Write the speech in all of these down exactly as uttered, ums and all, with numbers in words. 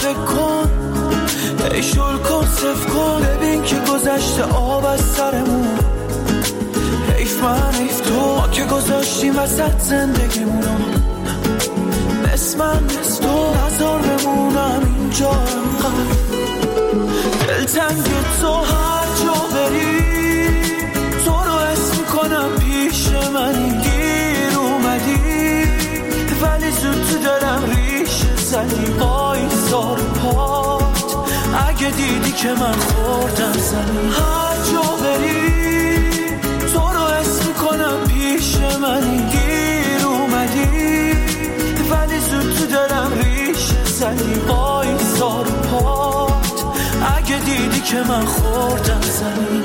فکر کن، ای شل کن صف کن، ببین که گذشته آب از سرمون. حیف من حیف تو، ما که گذاشتیم وسط زندگیمونو، نصف من نصف تو، نظر بمونم اینجا انقدر دلتنگ تو. هر جا بری تو رو اسم کنم پیش منی، گیر اومدی ولی زود تو دلم ریش زدی. وایسار پات اگه دیدی که من خوردم زمین. هر جا بری تو رو اسم کنم پیش منی، گیر اومدی ولی زود تو دلم ریش زدی. وایسار پات اگه دیدی که من خوردم زمین.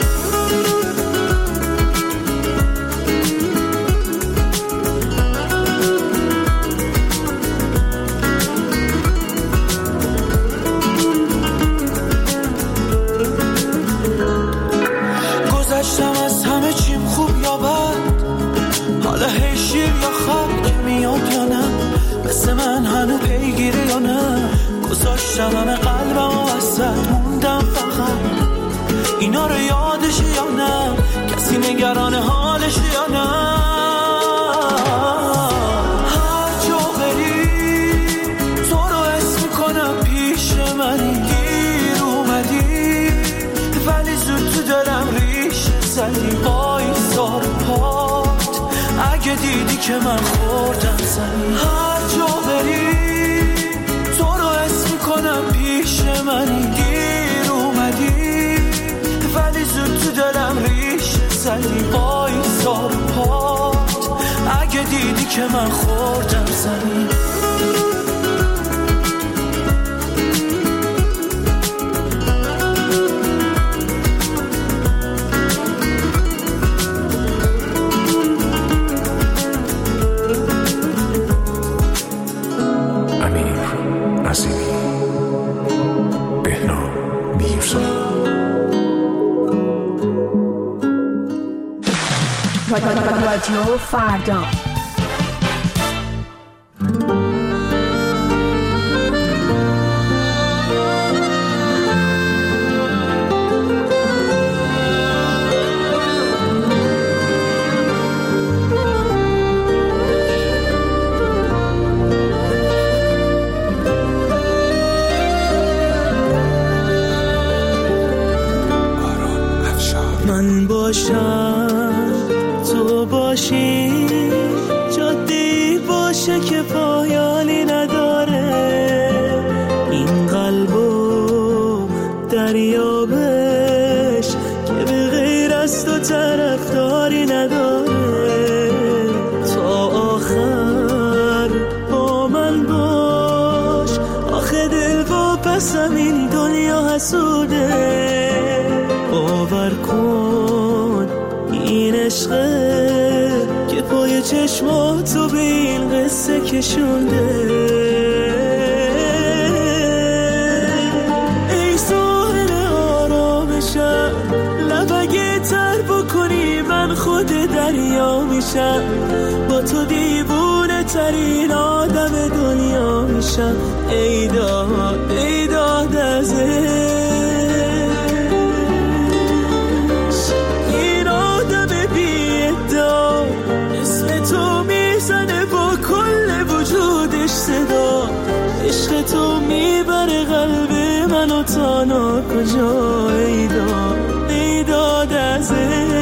گذشتم از همه چیم خوب یا بد، حالا هی شیر یا خط که میاد یا نه، مثل من هنو پیگیری یا نه. گذاشتم همه قلبم و وسط موندم فقط، اینا رو یادش یا نه، کسی نگران حالش یا نه. هر جا بری تو رو اسم کنم پیش منی، گیر اومدی ولی زود تو دلم ریش زدی. وایسار پات اگه دیدی که من خوردم زمین. هر جا بری تو رو اسم کنم پیش منی، گیر اومدی ولی زود تو دلم ریش زدی. وایسار پات اگه دیدی که من خوردم زمین. رادیو فردا. من باشم تو باشی، جاده‌ای باشه که پایانی نداره، این قلبو دریابش که به غیر از تو طرفداری نداره. تا آخر با من باش، آخه دل و پسم این دنیا حسوده. باور کن این عشقه که پای چشماتو به این قصه کشونده. ای ساحل آرامشم، لبگه تر بکنی من خود دریا میشم، با تو دیوونه ترین آدم دنیا میشم. ای داد ای داد از عشق تو میبره قلب منو تا ناکجا. ای داد ای داد از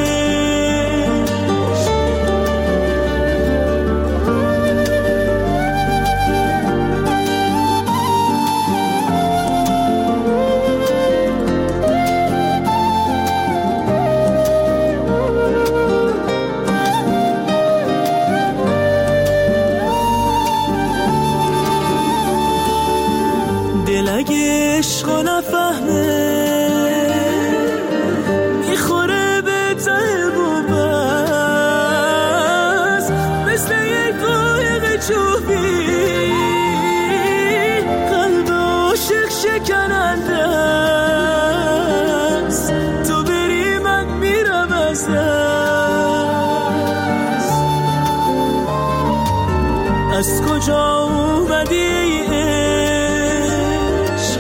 عشق و نفهمه، میخوره به ته بومبست، مثل یک قایق چوبی قلب عاشق شکننده است. تو بری من میرم از دست. از کجا اومدی عشق؟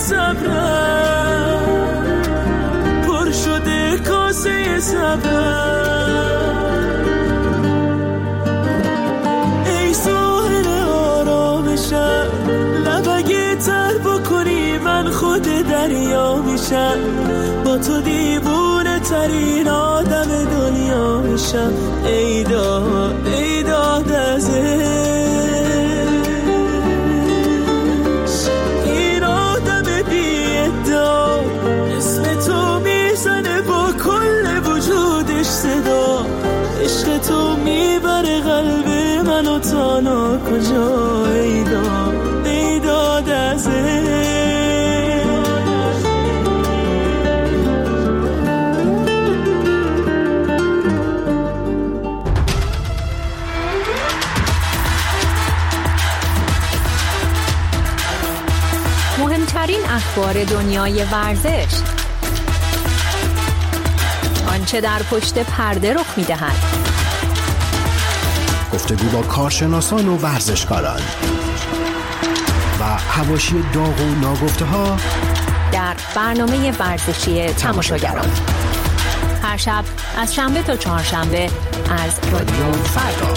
صبرم پر شده کاسه صبرم ای ساحل آرامشم لبگه تر بکنی من خود دریا میشم با تو دیوونه ترین آدم دنیا میشم ای داد ای داد از این آدم بی ادعا اسم تو میزنه با کل وجودش صدا عشق تو میبره قلب منو تا نا کجا ای داد ای داد از مهمترین اخبار دنیای ورزش، آنچه در پشت پرده رخ می‌دهد، گفتگو با کارشناسان و ورزشکاران و حواشی داغ و ناگفته‌ها در برنامه ورزشی تماشاگران هر شب از شنبه تا چهارشنبه از رادیو فردا.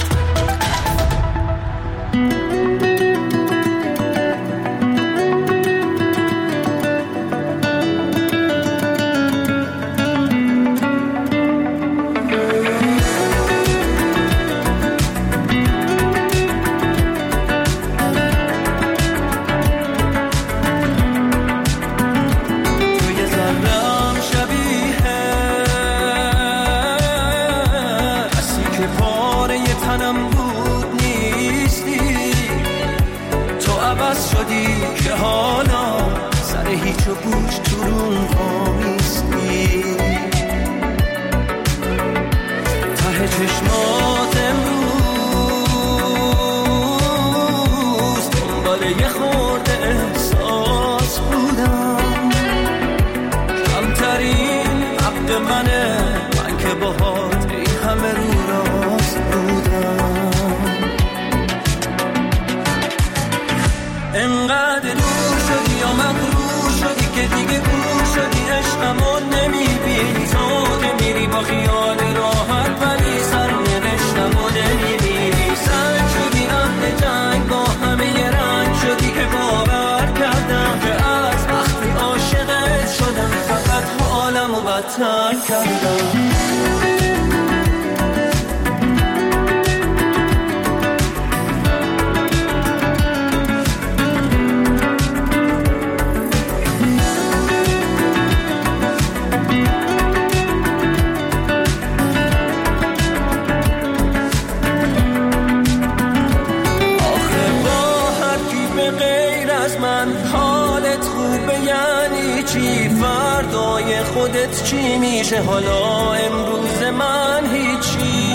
خودت چی میشه حالا امروز من هیچی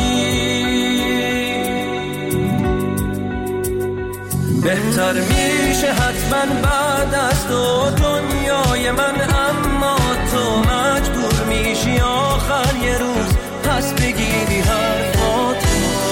بهتر میشه حتما بعد از تو دنیای من اما تو مجبور میشی آخر یه روز پس بگیری حرفات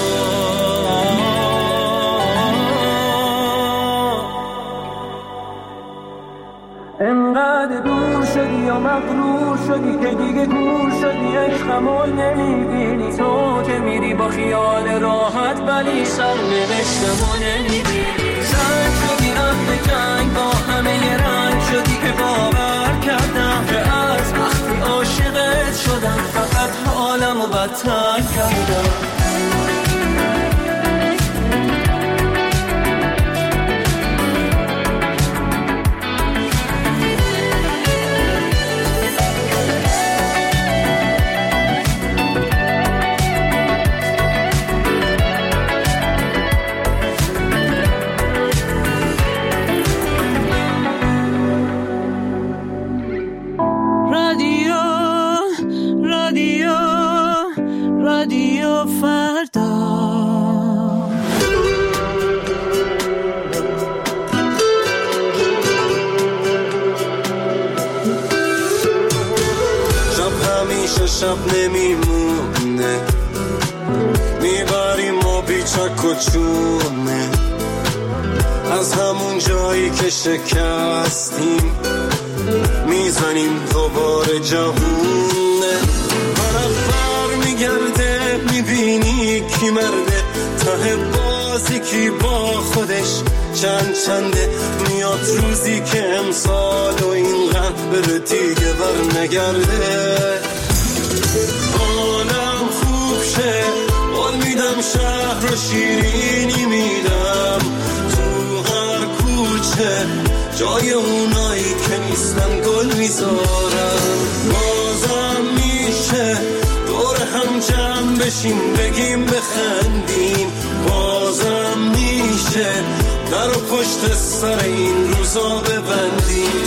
انقدر دور شدی یا مغرور شدی که دیگه گور شدی عشقمو نمیبینی تو که میری با خیال راحت ولی سرنوشتمو نمیبینی زن شدی اهل جنگ با همه ی رنگ شدی که باور کردم که از وقتی عاشقت شدم فقط حالمو بدتر کردم شب نمیمونه میبریم ما بیچک و چونه از همون جایی که شکستیم میزنیم دوباره جهونه. ورق بر میگرده میبینی کی مرده، ته بازی کی با خودش چند چنده. میاد روزی که امسال و این غم بره دیگه بر نگرده. حالم خوب شه قول میدم، شهر رو شیرینی میدم، تو هر کوچه جای اونایی که نیستن گل میذارم. بازم میشه دور هم جمع بشیم بگیم بخندیم، بازم میشه در و پشت سر این روزا ببندیم.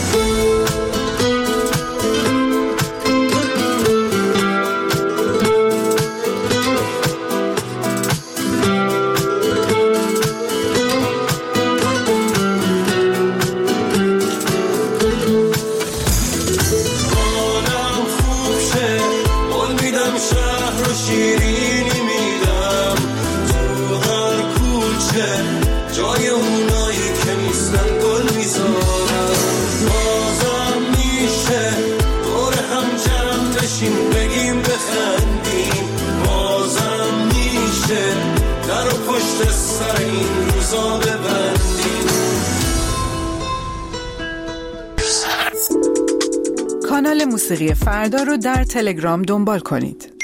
کانال موسیقی فردا رو در تلگرام دنبال کنید.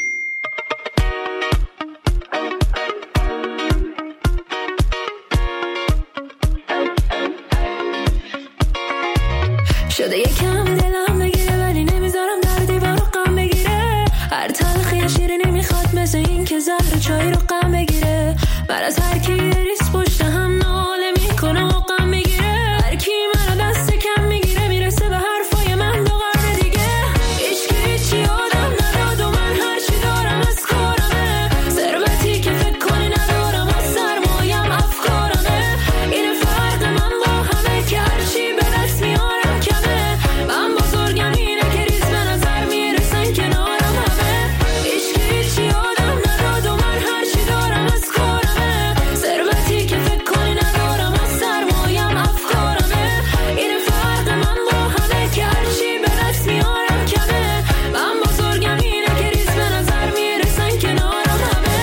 شده یکم دلم بگیره ولی نمیذارم در دیوار غم بگیره. هر تلخی شیرینی نمیخواد مثل این که زهر چای رو غم بگیره. من از هر کی ریس پشت هم ناله میکنه و غم میگیره. هر کی منو دست کم میگیره میرسه به حرفای من دو قرن دیگه. هیچ کی هیچی آدم نداد و من هر چی دارم از کارمه. ثروتی که فکر کنی ندارم از سرمایم افکارمه. این فرق من با همه که هر چی به دست میارم کمه. من بزرگم اینه که ریز به نظر میرسن کنارم همه. هیچ کی هیچی آدم نداد و من هر چی دارم از کارمه. ثروتی که فکر کنی ندارم از سرمایم افکارمه. این فرق من با همه که هر چی به دست میارم کمه. من بزرگم اینه که ریز به نظر میرسن کنارم همه.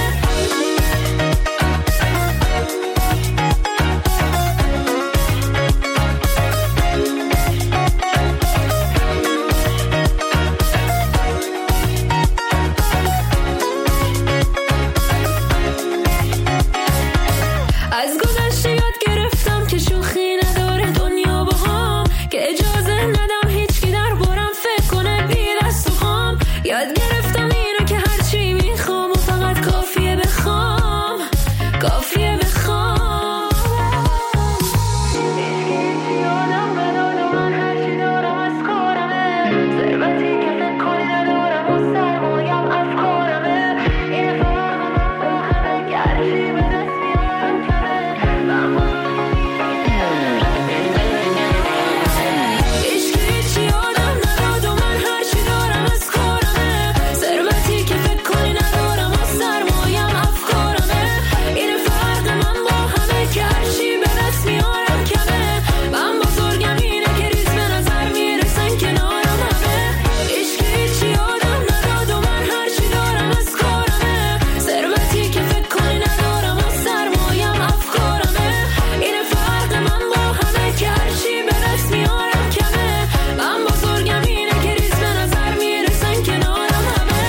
از گذشته یاد گرفتم که شوخی نداره دنیا با هم، که اجازه ندم هیچ کی در بارم فکر کنه بی دست و خام. یاد گرفتم اینو که هرچی میخوام و فقط کافیه بخوام، کافیه بخوام. هیچ کی هیچی آدم نداد و من هرچی دارم از کارمه. ثروتی که فکر کنی ندارم و سرمایم افکارمه. این فرق من با همه که هرچی به دست میارم کمه. من هیچ کی هیچی آدم نداد و من هرچی دارم از کارمه. ثروتی که فکر کنی ندارم و سرمایم افکارمه. این فرق من با همه که هرچی به دست میارم کمه. من بزرگم اینه که ریز به نظر میرسن کنارم همه. هیچ کی هیچی آدم نداد و من هرچی دارم از کارمه. ثروتی که فکر کنی ندارم و سرمایم افکارمه. این فرق من با همه که هرچی به دست میارم کمه. من بزرگم اینه که ریز به نظر میرسن کنارم همه.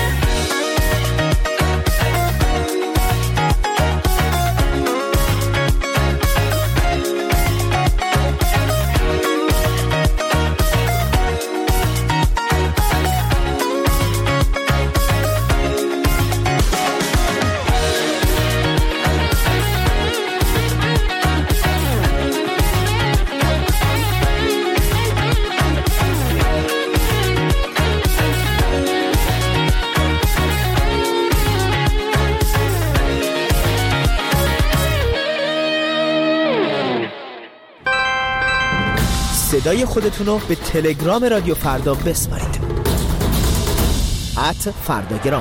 صدای خودتون رو به تلگرام رادیو فردا بسپارید. ات فرداگرام.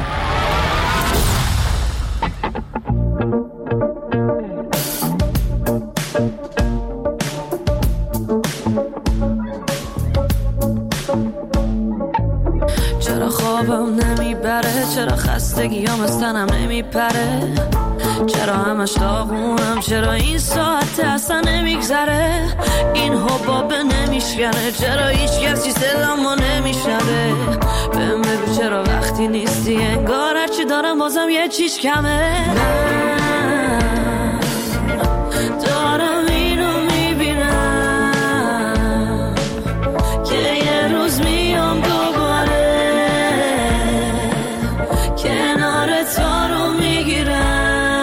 چرا خستگیام از تنم نمیپره، چرا همش داغونم، چرا این ساعت اصلا نمیگذره، این حبابه نمیشکنه، چرا هیچ کسی صدامو نمیشنوه، بهم بگو چرا وقتی نیستی انگار هرچی دارم بازم یه چیز کمه. من دارم اینو میبینم که یه روز میام دوباره کنار تو رو میگیرم.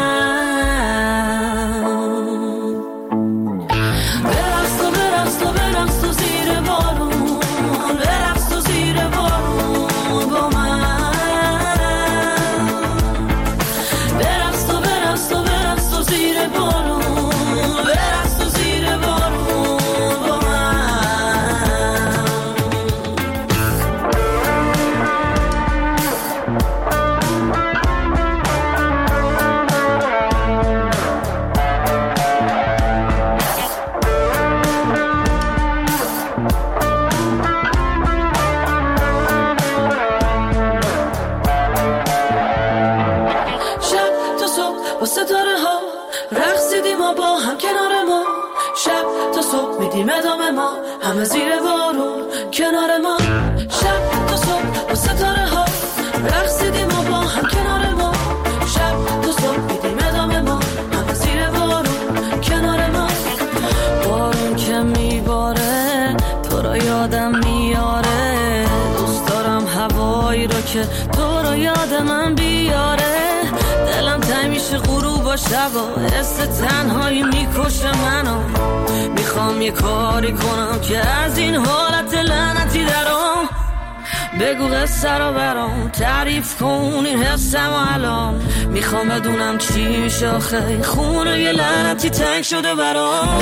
ادامه ما همه زیر بارون کنار ما، شب تا صبح با ستاره ها رقصیدیم و با هم کنار ما، شب تا صبح میدیم ادامه ما همه زیر بارون کنار ما. بارون که میباره تو رو یادم میاره، دوست دارم هوایی رو که تو رو یاد من بیاره، دلم تنگ میشه غروب و شبا، حس تنهایی میکشه منو، میخوام یه کاری کنم که از این حالت لعنتی درام، بگو قصه رو برام تعریف کن این حسم و الان، میخوام بدونم چی میشه آخه خونه یه لعنتی تنگ شده برام.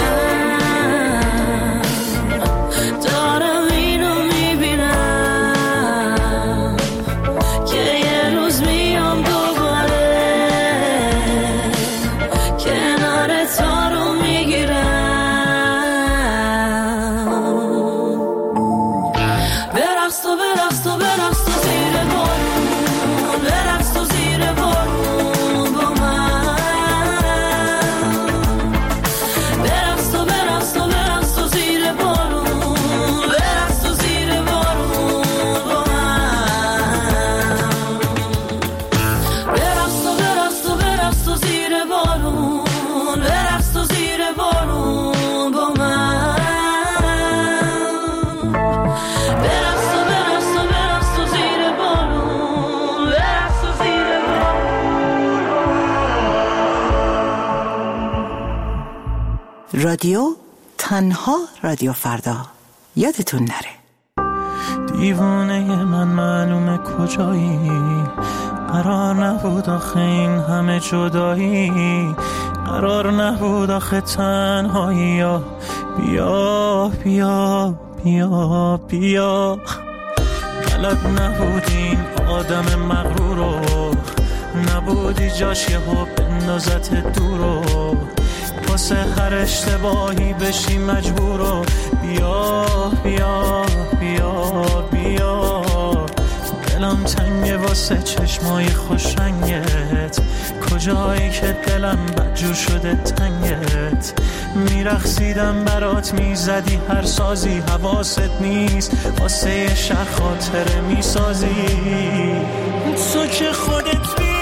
دارم اینو میبینم که یه روز میام دوباره کنار تو رو میگیرم. رادیو تنها رادیو فردا، یادتون نره. دیوانه من معلومه کجایی، قرار نبود آخه این همه جدایی، قرار نبود آخه تنهایی، بیا بیا بیا بیا، بلد نبود این آدم مغرورو، نبودی جاش یهو بندازت دورو، واسه هر اشتباهی بشی مجبورو، بیا بیا بیا بیا، دلم تنگه واسه چشمای خوشرنگت، کجایی که دلم بدجور شده تنگت، میرقصیدم برات میزدی هر سازی، حواست نیست واسه یه شهر خاطره میسازی، تو که خودت بی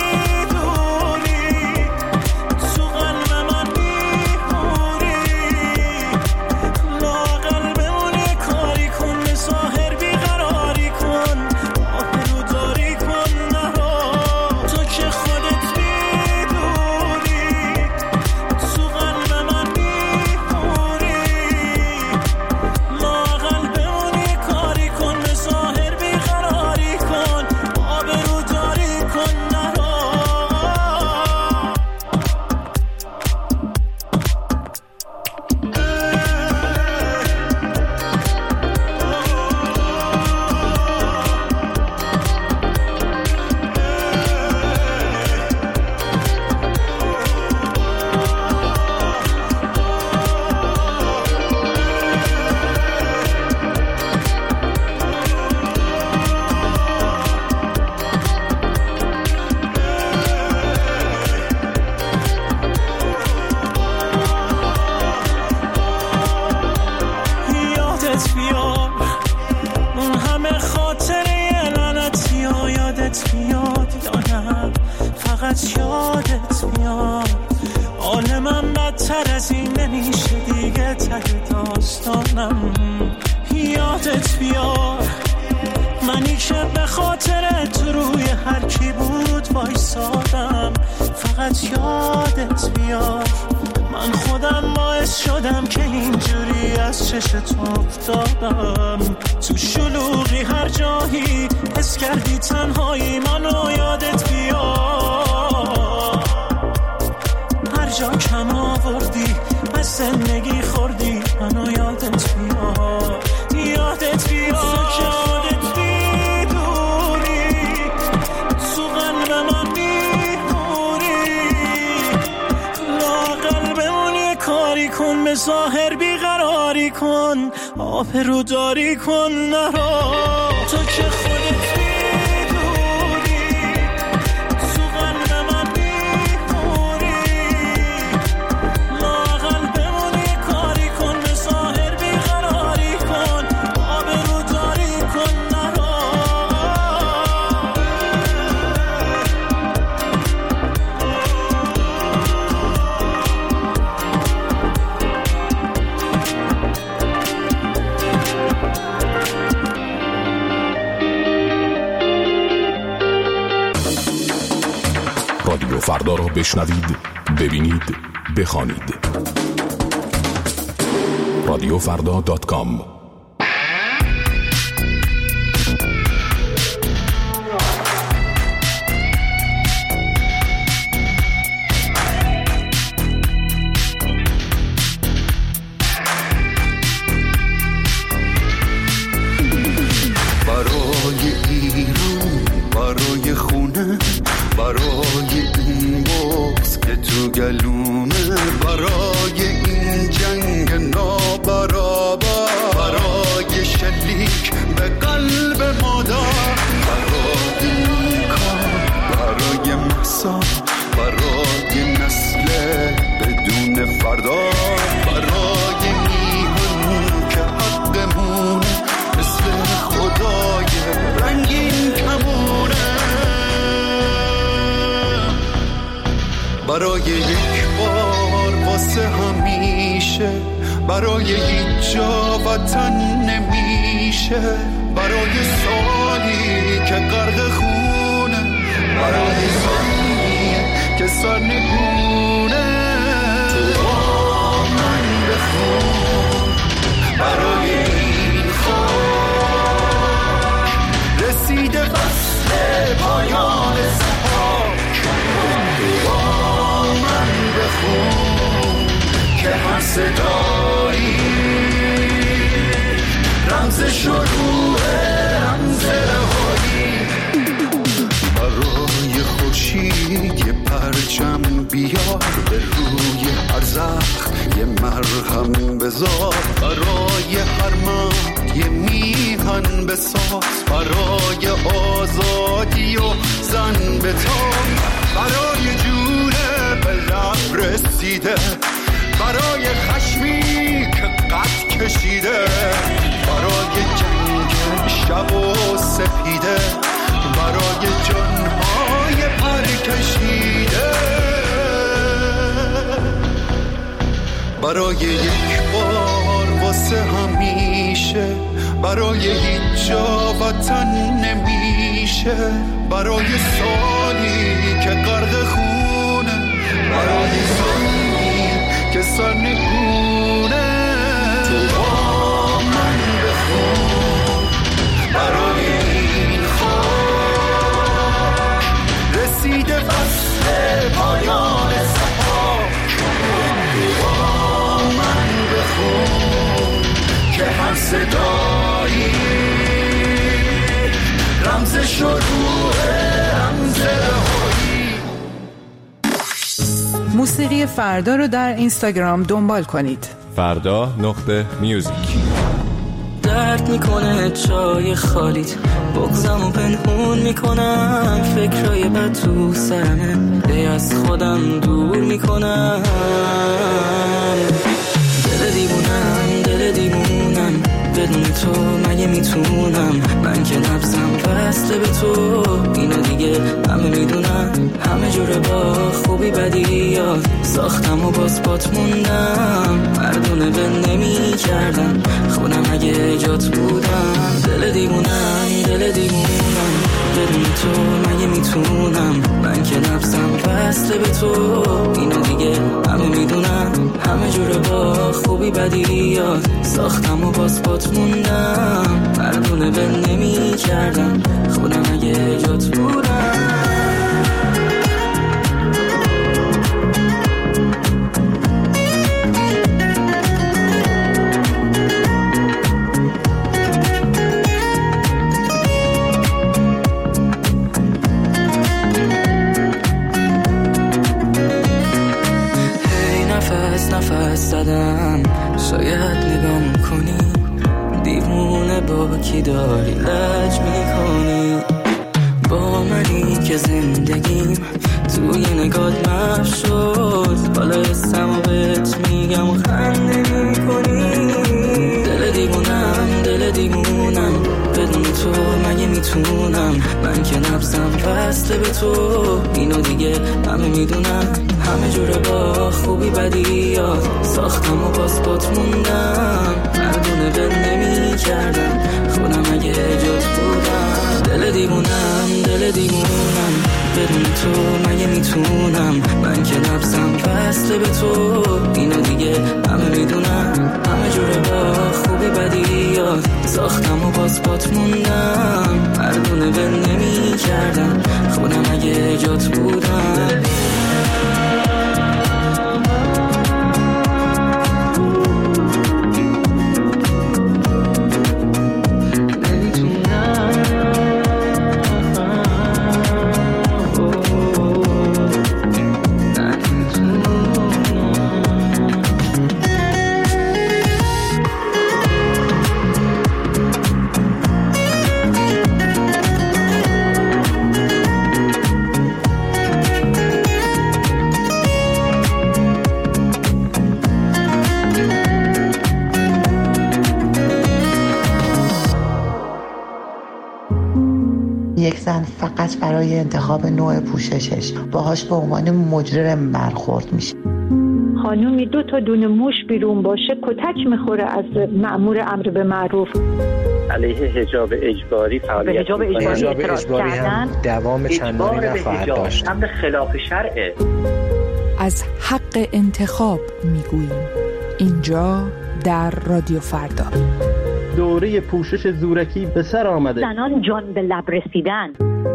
کن بیار، اون همه خاطره لعنتی ها یادت بیاد یا نه فقط یادت بیاد. حال من بدتر از این نمیشه دیگه، ته داستانم یادت بیاد. منی که به خاطر تو روی هر کی بود وایسادم، فقط یادت بیاد. من خودم باعث شدم که اینجوری از چشت افتادم. تو شلوغی هر جایی حس کردی تنهایی، منو یادت بیاد. هر جا کم آوردی از زندگی خوردی، منو یادت بیاد. یادت بیاد یادت بیدوری تو قلب من بیموری. لااقل بمونی کاری کن، به ظاهر بیقراری کن، آبرو داری کن نرا. تو که خودت بیدوری تو قلب من بیموری. لااقل بمونی کاری کن، به ظاهر بیقراری کن، آبرو داری کن نرا. رادیو فردا را بشنوید، ببینید، بخوانید. رادیو فردا دات کام. برای ایران، برای خونه، برای این بغض که تو گلومه، برای این جنگ نابرابر، برای شلیک به قلب مادر، برای این کار، برای محسا، برای نسل بدون فردا، برای میهن که حقمونه مثل خدای رنگین کمونه، برای یک بار واسه همیشه، برای هیچ جا وطن نمیشه، برای سالی که غرق خونه، برای زمینی که سر نگونه. تو با من بخون، برای این خاک رسیده فصل پایان سپاک. تو با من بخون که هر صدایی رمز شروع، رمز رهایی. برای خورشید یه پرچم بیار، به روی هر زخم یه مرهم بذار، برای هر مرد یه میهن بساز، برای آزادی و زن بتاب، برای جونه به لب رسیده، برای خشمی که قد کشیده، برای جنگ شب و سپیده، برای جانهای پر کشیده، برای یک بار واسه همیشه، برای هیچ جا وطن نمیشه، برای سالی که غرق خونه، برای زمینی که سر نگونه. تو با من بخون، برای این خاک رسیده فصل پایان سپاک. تو با من بخون که هر صدایی رمز شروع، رمز رهایی. موسیقی فردا رو در اینستاگرام دنبال کنید. فردا نقطه میوزیک. درد میکنه چای خالیت، بغضمو پنهون میکنم، فکرای بد تو سرمه، دی از خودم دور میکنم. دل دیوونم، دل دیوونم، به بدون تو مگه میتونم، من که نبضم وصله به تو، اینو دیگه همه میدونم. همه جوره با خوبی بدی یاد ساختم و باز پات موندم، مردونه به نمی کردم خودم اگه جات بودم. دل دیوونم دل دیوونم بدون تو مگه میتونم، من که نبضم وصله به تو، اینو دیگه همه میدونم. همه جوره با خوبی بدی یاد ساختم و باز پات موندم، مردونه به نمی کردم خودم اگه جات بودم. نفس زدم شاید نگام کنی، دیوونه با کی داری لج میکنی، با منی که زندگیم توی نگات محو شد، حالا اسم و بهت میگم و خنده میکنی. دل دیوونم دل دیوونم بدون تو مگه میتونم، من که نبضم وصله به تو، اینو دیگه همه میدونم. همه جوره با خوبی بدی یاد ساختم و باز پات موندم، مردونه به نمی کردم خودم اگه جات بودم. دل دیوونم دل دیوونم بدون تو مگه میتونم، من که نبضم وصله به تو، اینو دیگه همه میدونم. همه جوره با خوبی بدی یاد ساختم و باز پات موندم، مردونه به نمی کردم خودم اگه جات بودم. یک زن فقط برای انتخاب نوع پوششش باهاش به عنوان مجرم برخورد میشه. خانومی دو تا دونه موش بیرون باشه کتک میخوره از مأمور امر به معروف. علیه حجاب اجباری فعالیت حجاب اجباری اعتراض کردن، دوام چندانی نخواهد داشت. امر خلاف شرعه. از حق انتخاب میگوییم اینجا در رادیو فردا. دوره پوشش زورکی به سر آمده. زنان جان به لب رسیدن.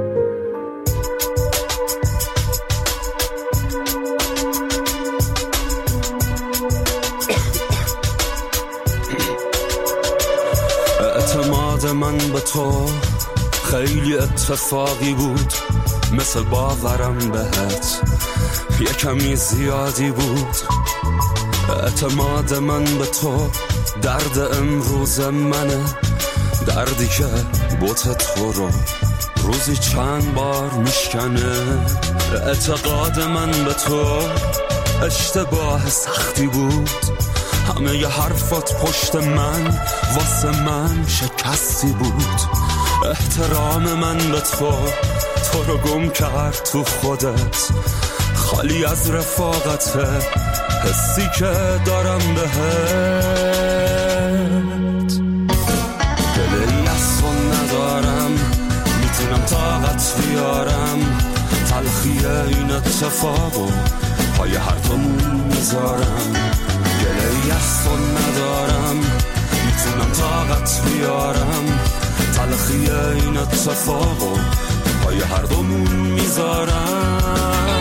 اعتماد من به تو خیلی اتفاقی بود، مثل باورم بهت یه کمی زیادی بود. اعتماد من به تو درد امروز منه، دردی که بوت تو رو روزی چند بار میشکنه. اعتقاد من به تو اشتباه سختی بود، همه ی حرفات پشت من واسه من شکستی بود. احترام من به تو تو رو گم کرد تو خودت، خالی از رفاقته حسی که دارم بهت. دلی از تو ندارم میتونم طاقت بیارم، تلخی این اتفاقو پای هر دومون میذارم. دلی از تو ندارم میتونم طاقت بیارم، تلخی این اتفاقو پای هر دومون میذارم.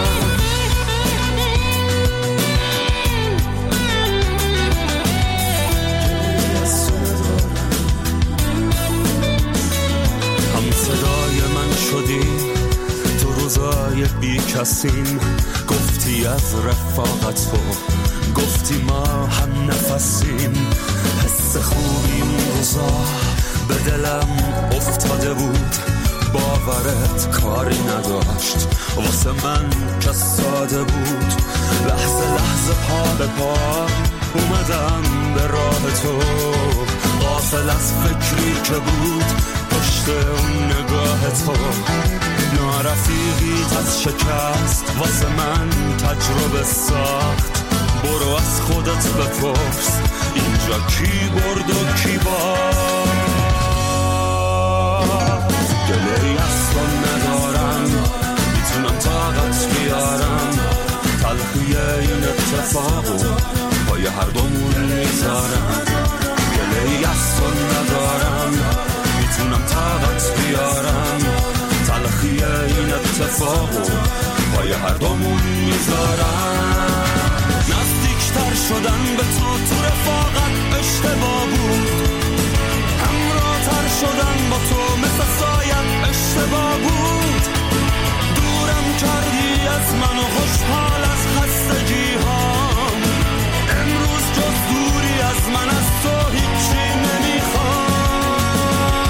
صدای من شدی تو روزای بی کسیم، گفتی از رفاقت تو، گفتی ما هم نفسیم. حس خوبی اون روزا به دلم افتاده بود، باورت کاری نداشت واسه من که ساده بود. لحظه لحظه پا به پا اومدم به راه تو، غافل از فکری که بود پشت اون نگاه تو. نارفیقیت از شکست واسه من تجربه ساخت. برو از خودت بپرس اینجا کی برد و کی باخت. گله‌ای از تو ندارم، میتونم طاقت بیارم. تلخی این اتفاقو پای هر دومون میذارم. گله‌ای از تو ندارم، میتونم طاقت بیارم. تلخی این اتفاقو پای هر دومون میذارم. نزدیکتر شدن به تو تو رفاقت اشتباه بود. همراه‌تر شدن با تو مثل سایت اشتباه بود. دورم کردی از من و خوشحال از خستگی هام. امروز جز دوری از من از تو هیچی نمیخوام.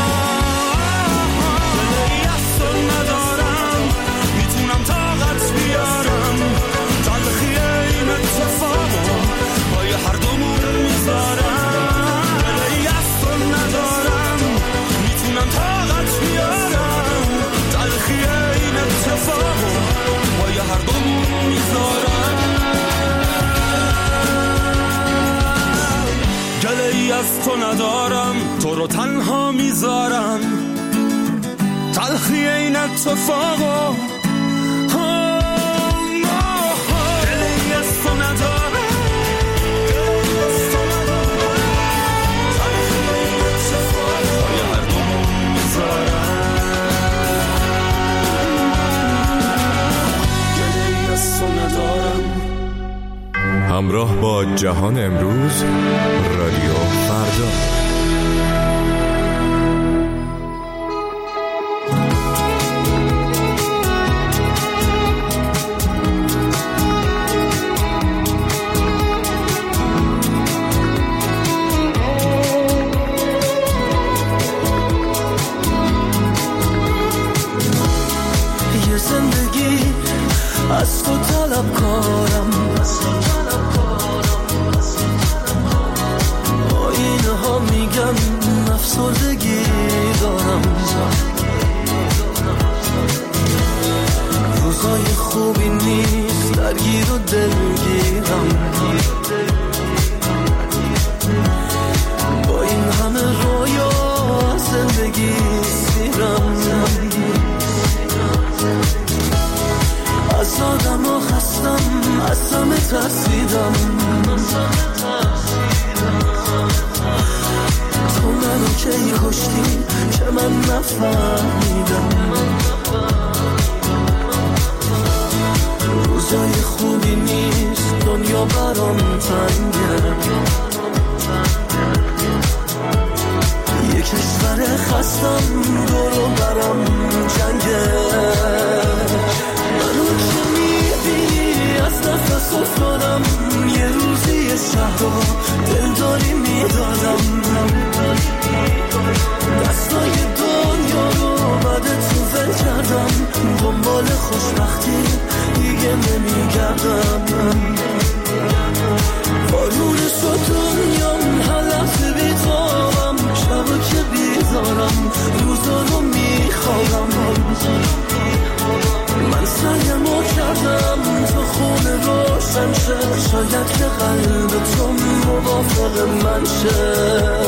دلی از تو ندارم، میتونم طاقت بیارم. تلخی این اتفاقو پای هر دومون میذارم. دلی از تو ندارم، میتونم طاقت بیارم. تلخی این اتفاقو پای هر دومون میذارم. گله‌ای از تو ندارم، تو رو تنها میذارم. تلخی این اتفاقو گله‌ای از تو ندارم. تلخی این اتفاقو پای هر دومون میذارم. گله‌ای از تو ندارم. همراه با جهان امروز، رادیو فردا. یه زندگی از تو طلب کارم، آینه ها میگن افسردگی دارم. روزای خوبی نیست، درگیر و دلگیرم. با این همه رویا زندگی سیرم. از آدم ها خستم، از همه ترسیدم. تو منو کی کشتی که من نفهمیدم. روزای خوبی نیست، دنیا برام تنگه. یه کشور خستم، دورو برام جنگه. منو که میبینی از نفس افتادم. یه روزی شهر دلداری میدادم. دستای دنیا رو بعد تو ول کردم. دنبال خوشبختی دیگه نمیگردم. بارون شد دنیام، هر لحظه بیتابم. شبا که بیدارم، روزا رو میخوابم. من سعیمو کردم تو خونه روشن شه. شاید که قلب تو موافق من شه.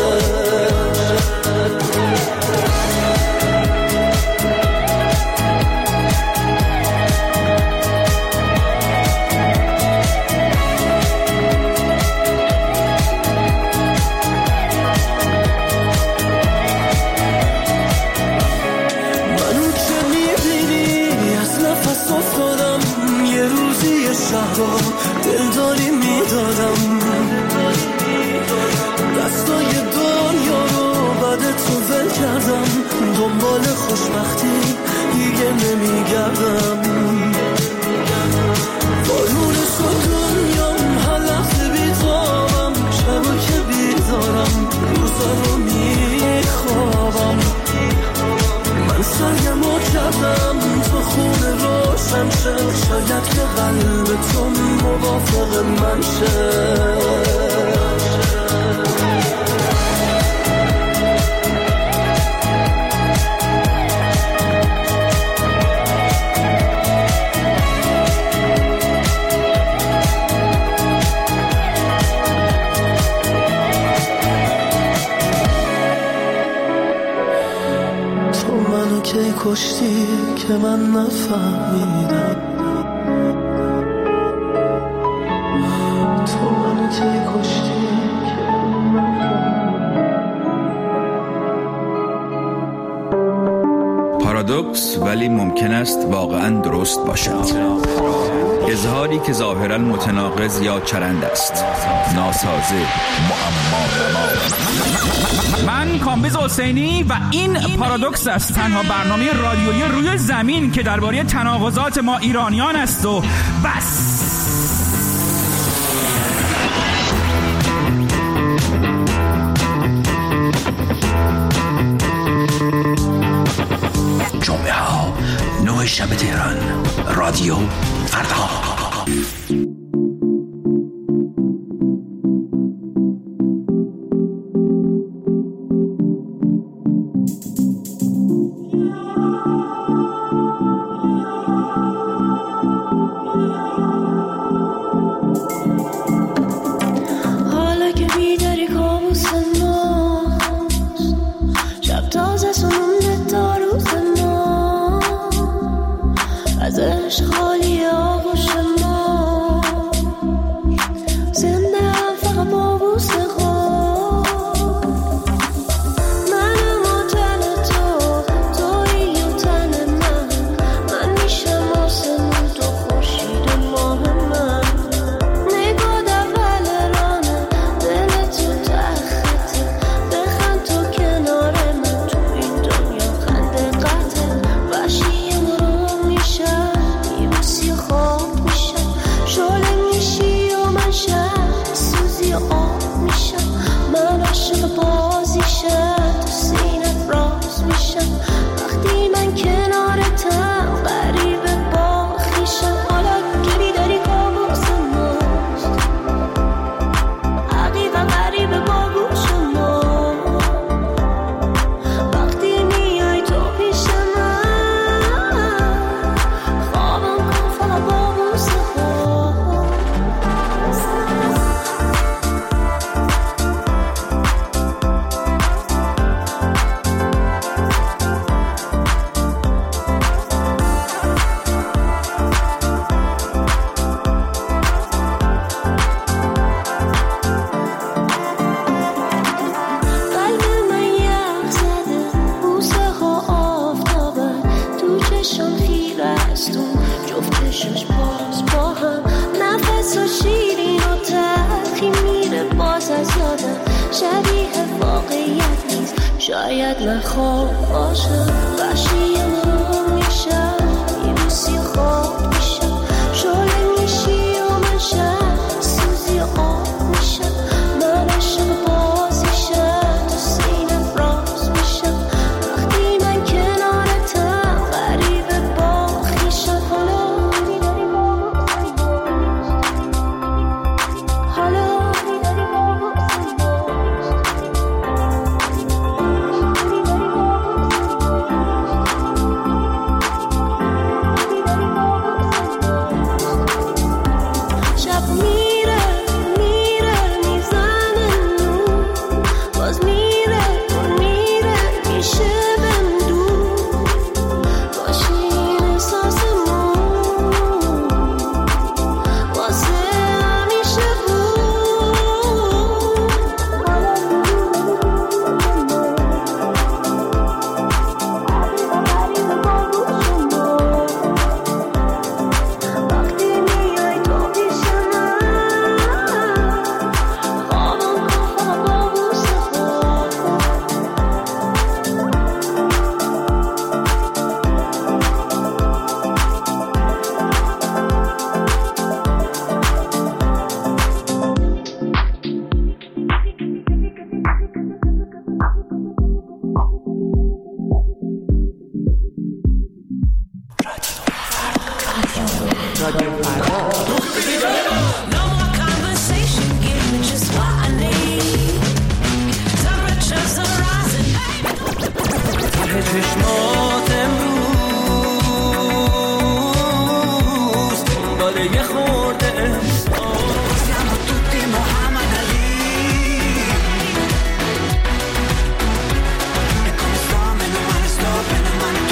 شهرها دلداری میدادم. دستای دنیا رو بعد تو ول کردم. دنبال خوشبختی دیگه نمیگردم. بارون شد دنیام، هر لحظه بیتابم. شبا که بیدارم، روزا رو میخوابم. من سعیمو کردم تو خونه روشن شه. شاید که قلب تو موافق من شه. منو کی کشتی که من نفهمیدم، تو منو کی کشتی که پارادوکس ولی ممکن است واقعا درست باشد. اظهاری که ظاهرا متناقض یا چرند است، ناسازه، معما. من کامبیز حسینی و این پارادوکس است، تنها برنامه رادیویی روی زمین که درباره تناقضات ما ایرانیان است و بس. جمعه ها نه شب تهران، رادیو فردا. حالا که بیداری کابوس ماست، شب تازه سنونده تا روز ما، از عشق خالی آغوش ما، زنده هم فقط با بوس خود. منم و تن تو، تویی و تن من، من میشم آسمون تو خورشید و ماه من. نگاه اول رانه، دل تو تخته، بخند تو کنار من، تو این دنیا خنده قطعه. وحشی مرو میشم، میبوسی خواب میشم، شعله میشی و من شب سوزی آب میشم. من عاشق بازیشم، تو سینت راز میشم، وقتی من کنارتم غریبه با خویشم. حالا که بیداری کابوس ماست، حقیقت غریبه با گوش ما، وقتی میای تو پیش من، خوابم کن فقط با بوس خود. قلب من یخ زده، بوسه ها آفتابه، تو چشم خیره استون، جفتشش باز با هم، نفس و شیرین و تلخی میره باز از یادم. شبیه واقعیت نیست، شاید من خواب باشم. وحشی مرو میشم، میبوسی خواب میشم، شعله میشی و من شب سوزی آب میشم. من عاشق بازیشم، تو سینت راز میشم، وقتی من کنارتم غریبه با خویشم. حالا بیداری حالا بیداری شب میره میره میزنه نور، باز میره میره میشه بهم دور، باشین احساسمون واسه همیشه بود. وقتی میای تو پیش من، خوابم کن فقط با بوس خود. No more conversation, give me just what I need. Temperatures are rising. ته چشمات امروز دنبال یه خورده احساس. Siamo tutti Muhammad Ali. E come sto, meno male sto, bene male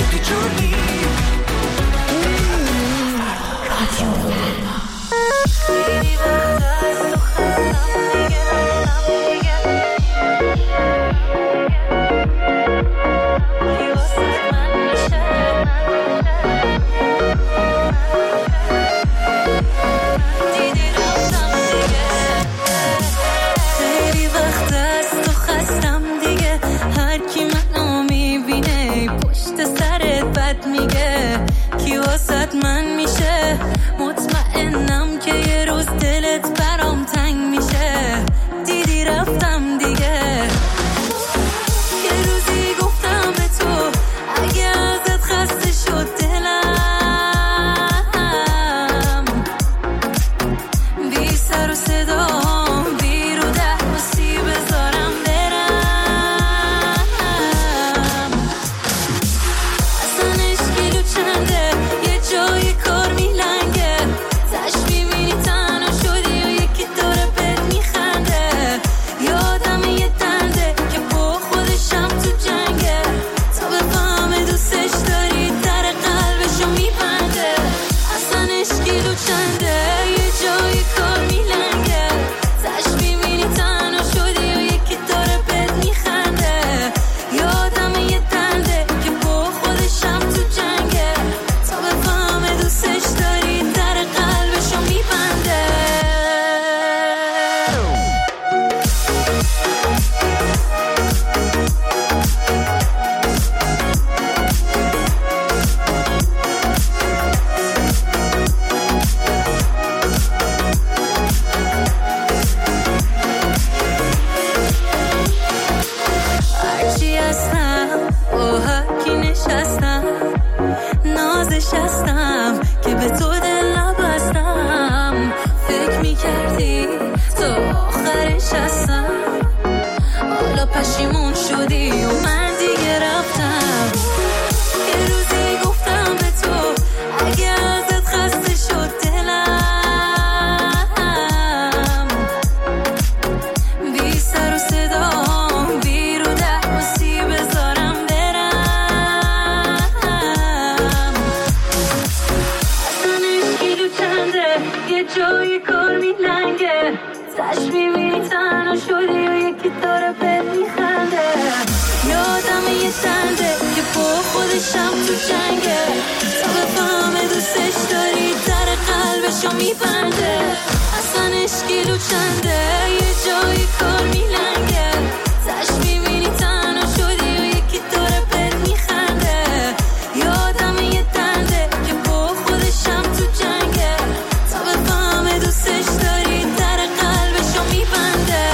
خودشم تو جنگه تا بفهمه دوستش داری در قلبشو میبنده اصلا اشکیلو چنده یه جایی کار میلنگه تش میبینی تنها شدی و یکی داره بهت میخنده یادم یه دنده که با خودشم تو جنگه تا بفهمه دوستش داری در قلبشو میبنده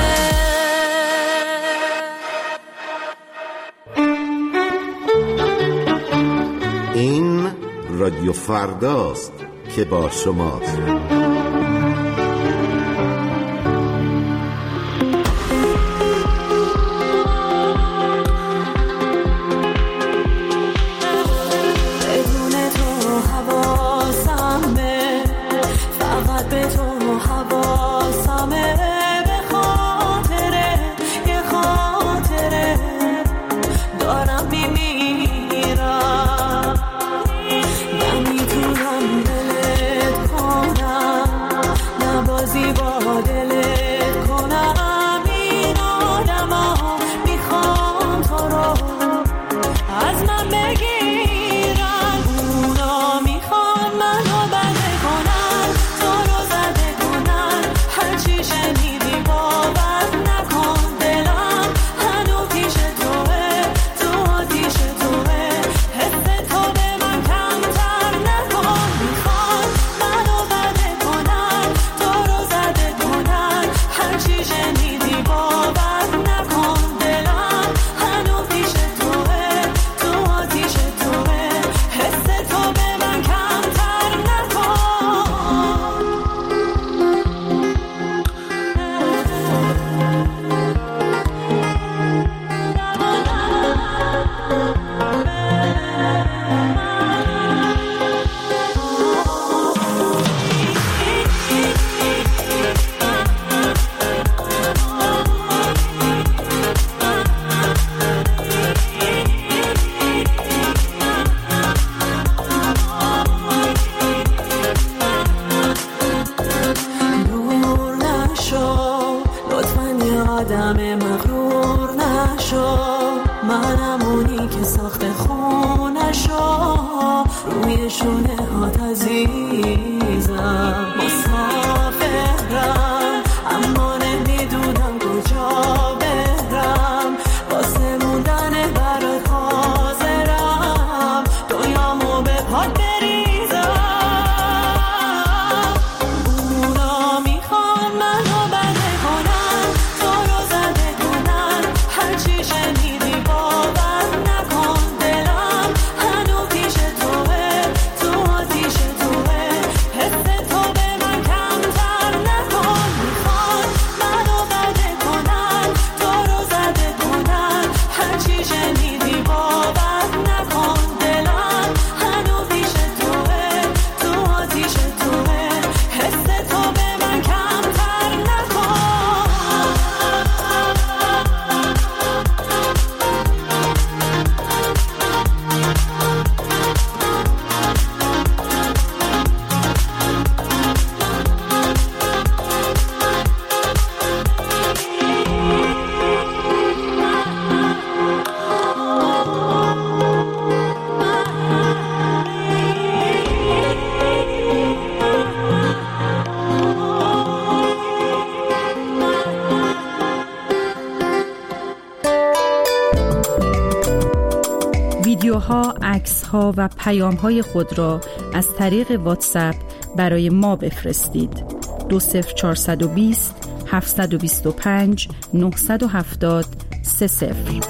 این رادیو فرداست که با شماست. ویدیوها، عکس‌ها و پیام‌های خود را از طریق واتساپ برای ما بفرستید. دو صفر چهارصد و بیست هفتصد و بیست و پنج نهصد و هفتاد سه صفر.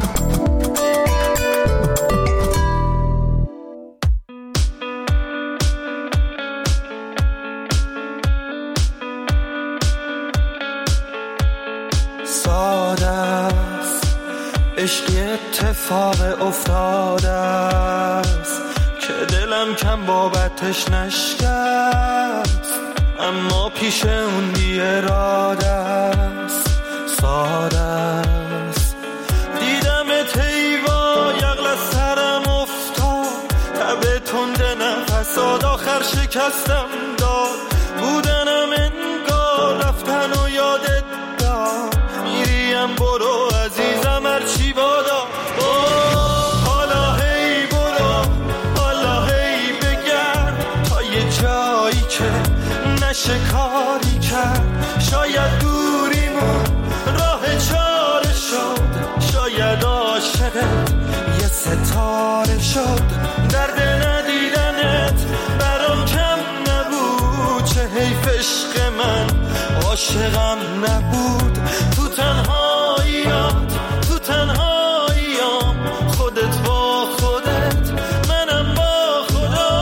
ساده است عشقی اتفاق افتاده است که دلم کم بابتش نشکست، اما پیش اون بی اراده است. ساده است دیدم تیوا یغل از سرم افتاد، تب تند نفسات آخر شکستم داد. بودنم انگار رفتن و یادت داد، میریم برو عزیزم هرچی بادا. حالا هی برو ستاره شد درد ندیدنت برام کم نبود چه حیف عشق من عاشقم نبود تو تنهاییات تو تنهاییام خودت با خودت منم با خدا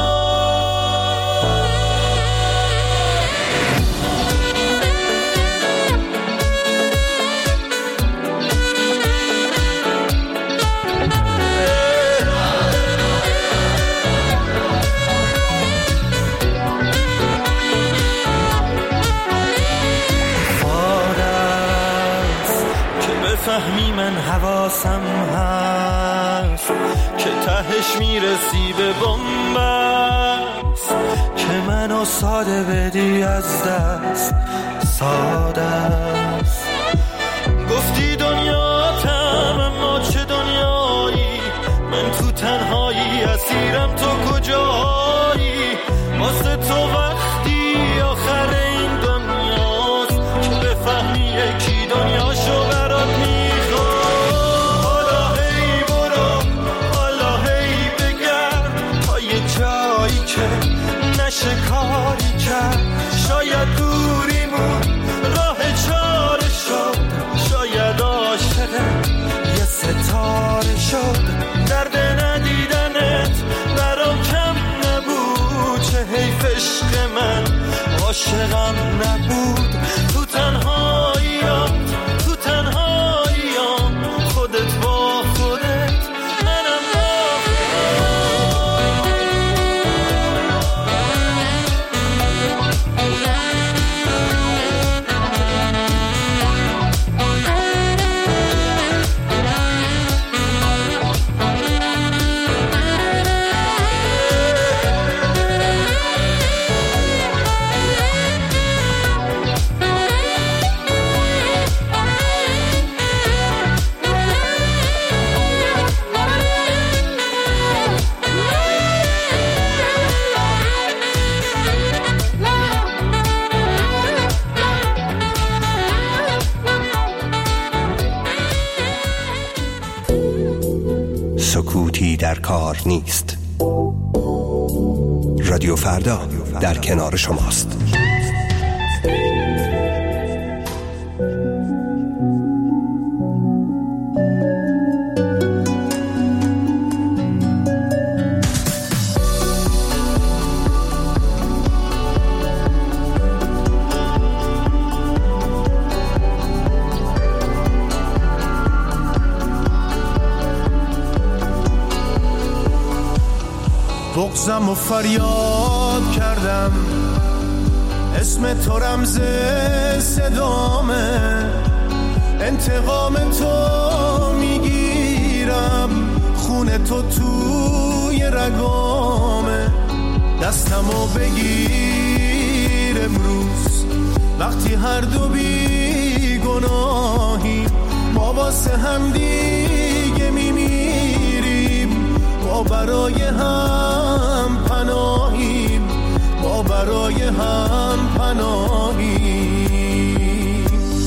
فهمی من حواسم هست که تهش میرسی به بنبست که منو ساده بدی از دست ساده است گفتی دنیاتم اما چه دنیایی من تو تنهایی اسیرم تو کجایی واسه تو وقتی آخر این دنیاست که بفهمی یکی دنیاشو برات میخواد حالا هی برو حالا هی بگرد تا یه جایی که نشه کاری کرد شاید دوریمون راه چاره شد شاید عاشقت یه ستاره شد درد ندیدنت برام کم نبود چه حیف عشق من عاشقم نبود تو تنهاییات تو تنهاییام خودت با خودت منم با سکوتی در کار نیست. رادیو فردا در کنار شماست. بغضم و فریاد کردم اسم تو رمز صدامه انتقام تو میگیرم خون تو توی رگامه دستمو بگیر امروز وقتی هر دو بی گناهیم ما واسه هم دیگه میمیریم ما برای هم پناهیم ما برای هم پناهیم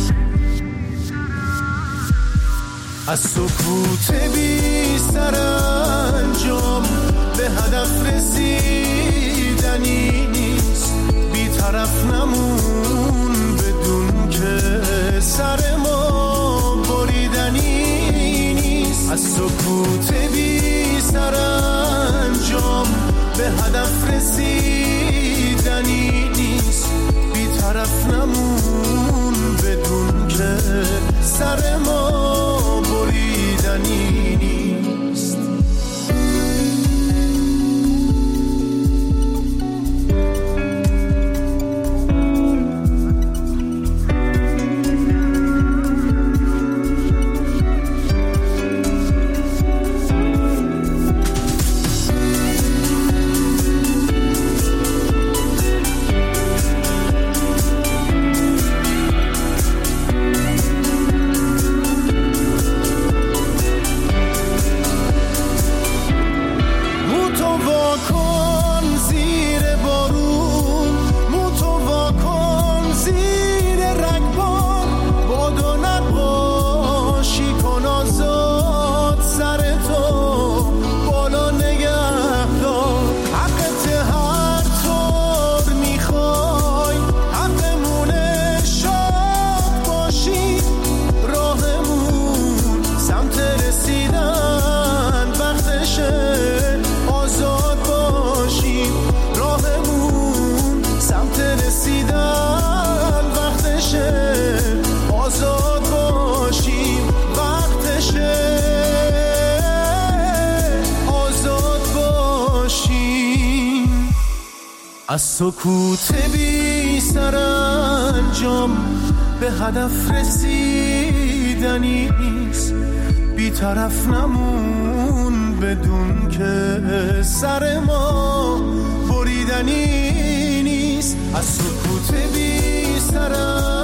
از سکوت بی سرانجام به هدف رسیدنی نیست بی طرف نمون بدون که سر ما بریدنی نیست از سکوت بی سرانجام به هدف رسیدنی نیست بی طرف نمون بدون که سر ما بریدنی نیست از سکوت بی سرانجام به هدف رسیدنیست، بی طرف نمون بدون که سر ما بریدنی نیست. از سکوت بی سرانجام